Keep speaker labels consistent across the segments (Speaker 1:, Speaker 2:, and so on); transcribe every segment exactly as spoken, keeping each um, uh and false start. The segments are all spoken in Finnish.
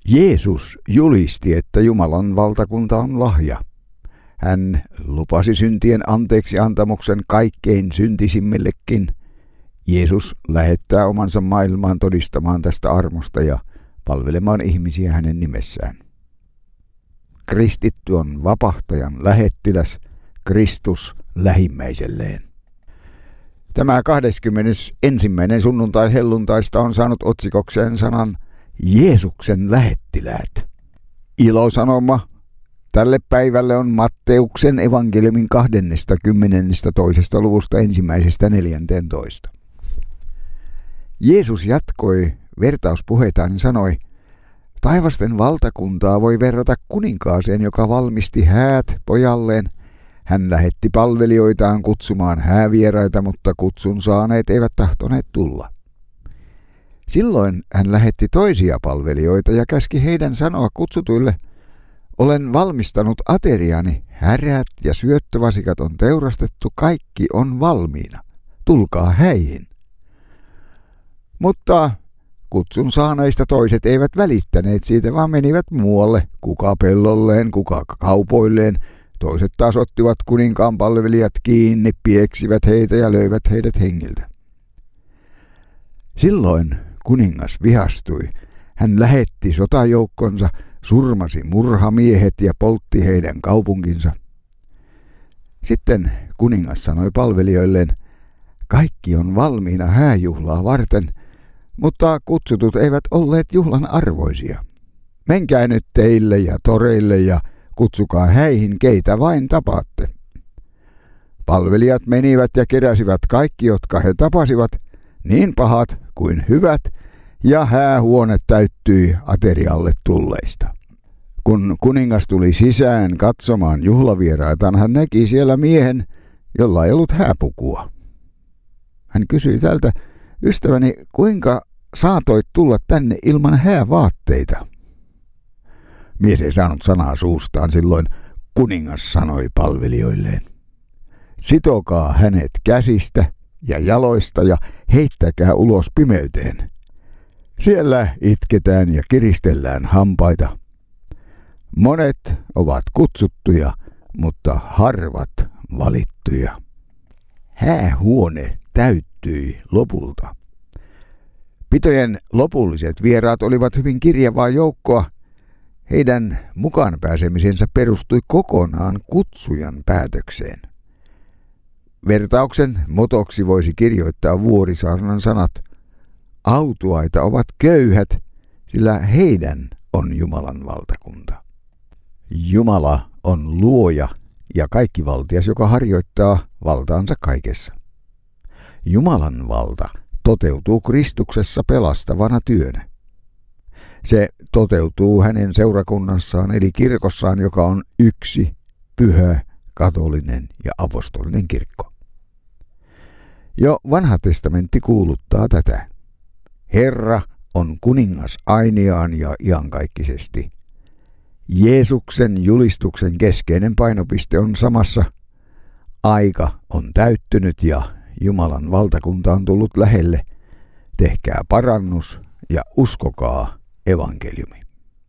Speaker 1: Jeesus julisti, että Jumalan valtakunta on lahja. Hän lupasi syntien anteeksi antamuksen kaikkein syntisimmillekin. Jeesus lähettää omansa maailmaan todistamaan tästä armosta ja palvelemaan ihmisiä hänen nimessään. Kristitty on vapahtajan lähettiläs, Kristus lähimmäiselleen. Tämä kahdeskymmenesensimmäinen sunnuntai helluntaista on saanut otsikokseen sanan Jeesuksen lähettiläät. Ilosanoma tälle päivälle on Matteuksen evankeliumin kahdennesta toisesta luvusta ensimmäisestä neljänteentoista. Jeesus jatkoi vertauspuheitaan ja sanoi, taivasten valtakuntaa voi verrata kuninkaaseen, joka valmisti häät pojalleen. Hän lähetti palvelijoitaan kutsumaan häävieraita, mutta kutsun saaneet eivät tahtoneet tulla. Silloin hän lähetti toisia palvelijoita ja käski heidän sanoa kutsutuille, olen valmistanut ateriani, härät ja syöttövasikat on teurastettu, kaikki on valmiina. Tulkaa häihin. Mutta kutsun saaneista toiset eivät välittäneet siitä, vaan menivät muualle, kuka pellolleen, kuka kaupoilleen. Toiset taas ottivat kuninkaan palvelijat kiinni, pieksivät heitä ja löivät heidät hengiltä. Silloin kuningas vihastui. Hän lähetti sotajoukkonsa, surmasi murhamiehet ja poltti heidän kaupunkinsa. Sitten kuningas sanoi palvelijoilleen, kaikki on valmiina hääjuhlaa varten, mutta kutsutut eivät olleet juhlan arvoisia. Menkää nyt teille ja toreille ja kutsukaa häihin, keitä vain tapaatte. Palvelijat menivät ja keräsivät kaikki, jotka he tapasivat, niin pahat kuin hyvät, ja häähuone täyttyi aterialle tulleista. Kun kuningas tuli sisään katsomaan juhlavieraitaan, hän näki siellä miehen, jolla ei ollut hääpukua. Hän kysyi tältä, ystäväni, kuinka saatoit tulla tänne ilman häävaatteita? Mies ei saanut sanaa suustaan, silloin kuningas sanoi palvelijoilleen, sitokaa hänet käsistä ja jaloista ja heittäkää ulos pimeyteen. Siellä itketään ja kiristellään hampaita. Monet ovat kutsuttuja, mutta harvat valittuja. Häähuone täyttyi lopulta. Pitojen lopulliset vieraat olivat hyvin kirjavaa joukkoa. Heidän mukaan pääsemisensä perustui kokonaan kutsujan päätökseen. Vertauksen motoksi voisi kirjoittaa Vuorisaarnan sanat. Autuaita ovat köyhät, sillä heidän on Jumalan valtakunta. Jumala on luoja ja kaikkivaltias, joka harjoittaa valtaansa kaikessa. Jumalan valta toteutuu Kristuksessa pelastavana työnä. Se toteutuu hänen seurakunnassaan eli kirkossaan, joka on yksi, pyhä, katolinen ja apostolinen kirkko. Jo Vanha testamentti kuuluttaa tätä. Herra on kuningas ainiaan ja iankaikkisesti. Jeesuksen julistuksen keskeinen painopiste on samassa. Aika on täyttynyt ja Jumalan valtakunta on tullut lähelle. Tehkää parannus ja uskokaa evankeliumi.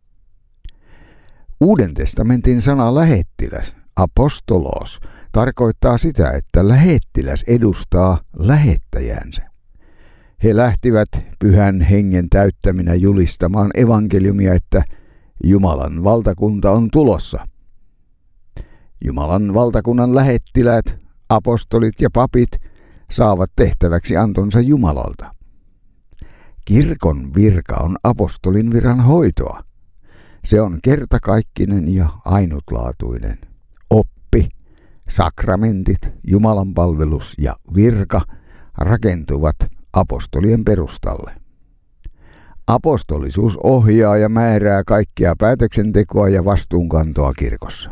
Speaker 1: Uuden testamentin sana lähettiläs, apostolos, tarkoittaa sitä, että lähettiläs edustaa lähettäjäänsä. He lähtivät pyhän hengen täyttäminä julistamaan evankeliumia, että Jumalan valtakunta on tulossa. Jumalan valtakunnan lähettiläät, apostolit ja papit saavat tehtäväksi antonsa Jumalalta. Kirkon virka on apostolin viran hoitoa. Se on kertakaikkinen ja ainutlaatuinen. Oppi, sakramentit, Jumalan palvelus ja virka rakentuvat apostolien perustalle. Apostolisuus ohjaa ja määrää kaikkia päätöksentekoa ja vastuunkantoa kirkossa.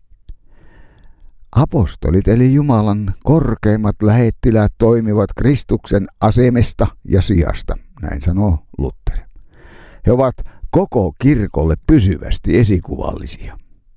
Speaker 1: Apostolit eli Jumalan korkeimmat lähettiläät toimivat Kristuksen asemesta ja sijasta, näin sanoo Luther. He ovat koko kirkolle pysyvästi esikuvallisia.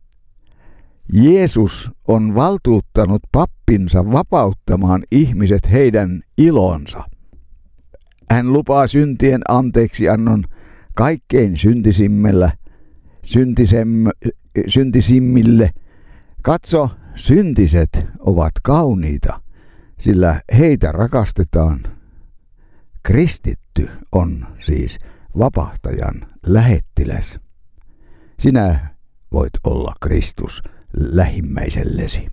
Speaker 1: Jeesus on valtuuttanut pappinsa vapauttamaan ihmiset heidän ilonsa. Hän lupaa syntien anteeksiannon kaikkein syntisimmillä, syntisem, syntisimmille. Katso, syntiset ovat kauniita, sillä heitä rakastetaan. Kristitty on siis vapahtajan lähettiläs. Sinä voit olla Kristus lähimmäisellesi.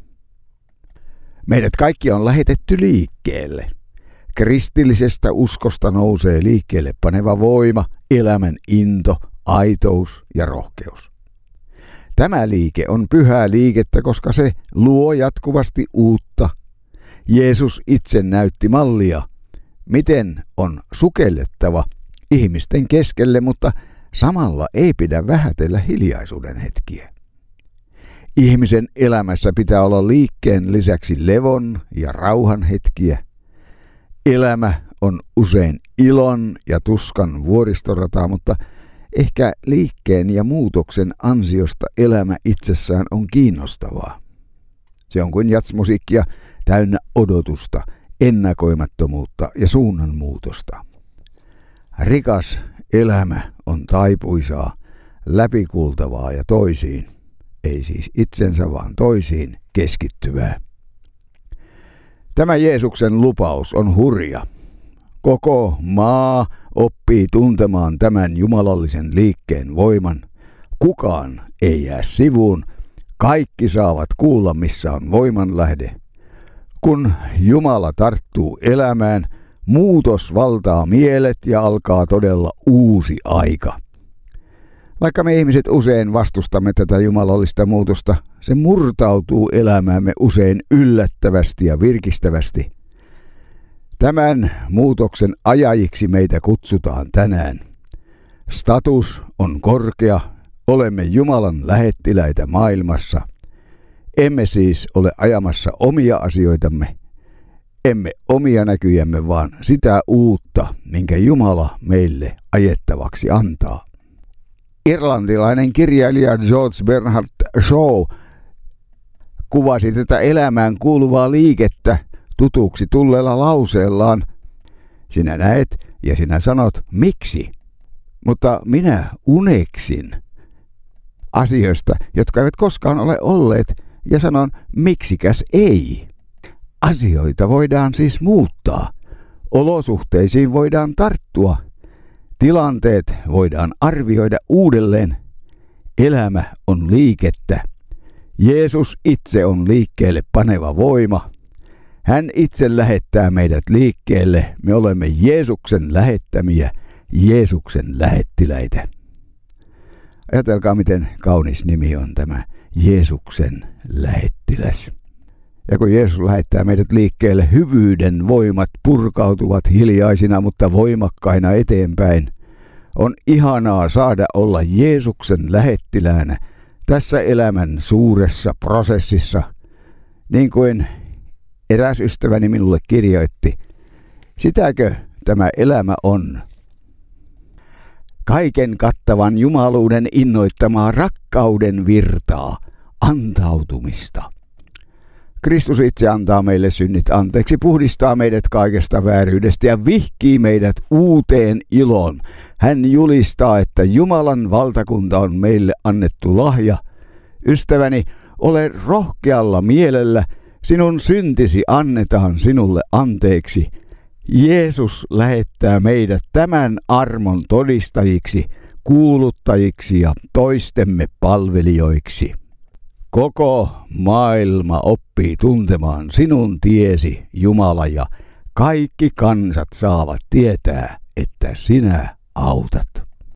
Speaker 1: Meidät kaikki on lähetetty liikkeelle. Kristillisestä uskosta nousee liikkeelle paneva voima, elämän into, aitous ja rohkeus. Tämä liike on pyhää liikettä, koska se luo jatkuvasti uutta. Jeesus itse näytti mallia, miten on sukellettava ihmisten keskelle, mutta samalla ei pidä vähätellä hiljaisuuden hetkiä. Ihmisen elämässä pitää olla liikkeen lisäksi levon ja rauhan hetkiä. Elämä on usein ilon ja tuskan vuoristorataa, mutta ehkä liikkeen ja muutoksen ansiosta elämä itsessään on kiinnostavaa. Se on kuin jazzmusiikkia täynnä odotusta, ennakoimattomuutta ja suunnanmuutosta. Rikas elämä on taipuisaa, läpikultavaa ja toisiin, ei siis itsensä vaan toisiin keskittyvää. Tämä Jeesuksen lupaus on hurja. Koko maa oppii tuntemaan tämän jumalallisen liikkeen voiman. Kukaan ei jää sivuun. Kaikki saavat kuulla, missä on voimanlähde. Kun Jumala tarttuu elämään, muutos valtaa mielet ja alkaa todella uusi aika. Vaikka me ihmiset usein vastustamme tätä jumalallista muutosta, se murtautuu elämäämme usein yllättävästi ja virkistävästi. Tämän muutoksen ajajiksi meitä kutsutaan tänään. Status on korkea, olemme Jumalan lähettiläitä maailmassa. Emme siis ole ajamassa omia asioitamme, emme omia näkyjämme, vaan sitä uutta, minkä Jumala meille ajettavaksi antaa. Irlantilainen kirjailija George Bernard Shaw kuvasi tätä elämään kuuluvaa liikettä tutuksi tulleella lauseellaan: sinä näet ja sinä sanot, miksi? Mutta minä uneksin asioista, jotka eivät koskaan ole olleet, ja sanon, miksikäs ei? Asioita voidaan siis muuttaa. Olosuhteisiin voidaan tarttua. Tilanteet voidaan arvioida uudelleen. Elämä on liikettä. Jeesus itse on liikkeelle paneva voima. Hän itse lähettää meidät liikkeelle. Me olemme Jeesuksen lähettämiä, Jeesuksen lähettiläitä. Ajatelkaa, miten kaunis nimi on tämä Jeesuksen lähettiläs. Ja kun Jeesus lähettää meidät liikkeelle, hyvyyden voimat purkautuvat hiljaisina, mutta voimakkaina eteenpäin. On ihanaa saada olla Jeesuksen lähettiläänä tässä elämän suuressa prosessissa. Niin kuin eräs ystäväni minulle kirjoitti, sitäkö tämä elämä on? Kaiken kattavan jumaluuden innoittamaa rakkauden virtaa, antautumista. Kristus itse antaa meille synnit anteeksi, puhdistaa meidät kaikesta vääryydestä ja vihkii meidät uuteen iloon. Hän julistaa, että Jumalan valtakunta on meille annettu lahja. Ystäväni, ole rohkealla mielellä, sinun syntisi annetaan sinulle anteeksi. Jeesus lähettää meidät tämän armon todistajiksi, kuuluttajiksi ja toistemme palvelijoiksi. Koko maailma oppii tuntemaan sinun tiesi, Jumala, ja kaikki kansat saavat tietää, että sinä autat.